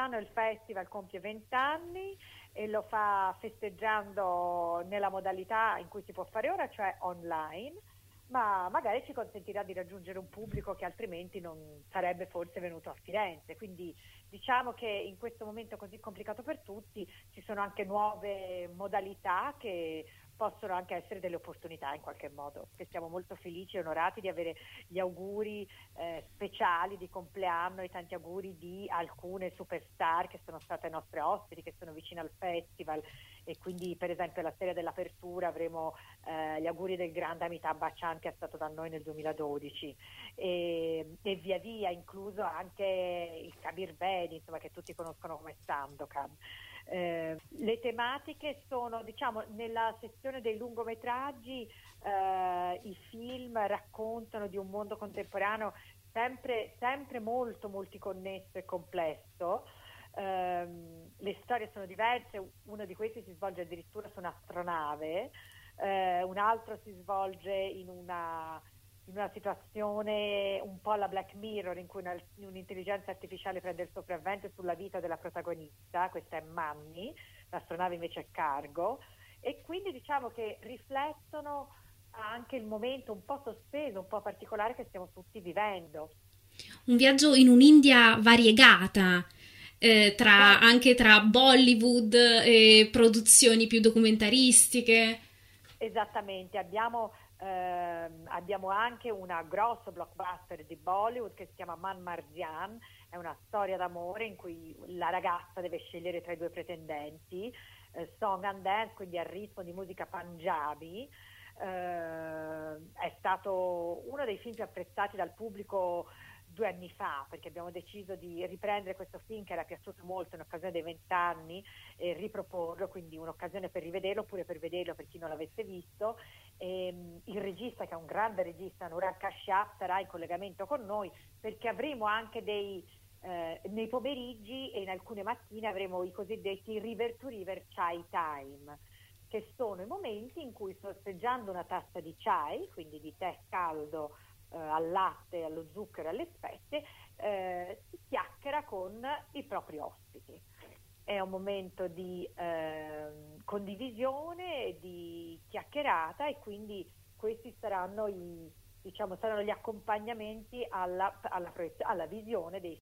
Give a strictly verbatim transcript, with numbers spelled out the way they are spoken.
quest'anno il festival compie venti anni e lo fa festeggiando nella modalità in cui si può fare ora, cioè online, ma magari ci consentirà di raggiungere un pubblico che altrimenti non sarebbe forse venuto a Firenze. Quindi diciamo che in questo momento così complicato per tutti ci sono anche nuove modalità che possono anche essere delle opportunità in qualche modo, che siamo molto felici e onorati di avere gli auguri eh, speciali di compleanno e tanti auguri di alcune superstar che sono state nostre ospiti, che sono vicine al festival, e quindi per esempio alla sera dell'apertura avremo eh, gli auguri del grande Amitabh Bachchan, che è stato da noi nel duemiladodici, e, e via via, incluso anche il Kabir Bedi, insomma, che tutti conoscono come Sandokan. Eh, le tematiche sono, diciamo, nella sezione dei lungometraggi, eh, i film raccontano di un mondo contemporaneo sempre, sempre molto multiconnesso e complesso. Eh, le storie sono diverse, uno di questi si svolge addirittura su un'astronave, eh, un altro si svolge in una in una situazione un po' alla Black Mirror, in cui una, un'intelligenza artificiale prende il sopravvento sulla vita della protagonista. Questa è Manny, l'astronave invece è Cargo, e quindi diciamo che riflettono anche il momento un po' sospeso, un po' particolare che stiamo tutti vivendo. Un viaggio in un'India variegata, eh, tra, anche tra Bollywood e produzioni più documentaristiche. Esattamente, abbiamo, ehm, abbiamo anche una grosso blockbuster di Bollywood che si chiama Man Marjan, è una storia d'amore in cui la ragazza deve scegliere tra i due pretendenti, eh, song and dance, quindi al ritmo di musica punjabi. Eh, è stato uno dei film più apprezzati dal pubblico due anni fa, perché abbiamo deciso di riprendere questo film che era piaciuto molto in occasione dei vent'anni e riproporlo, quindi un'occasione per rivederlo oppure per vederlo per chi non l'avesse visto. E, um, il regista, che è un grande regista, Anurag Kashyap, sarà in collegamento con noi, perché avremo anche dei eh, nei pomeriggi e in alcune mattine avremo i cosiddetti river to river chai time, che sono i momenti in cui, sorseggiando una tazza di chai, quindi di tè caldo eh, al latte, allo zucchero e alle spezie, eh, si chiacchiera con i propri ospiti. È un momento di eh, condivisione e di chiacchierata, e quindi questi saranno i, diciamo, saranno gli accompagnamenti alla, alla, alla visione dei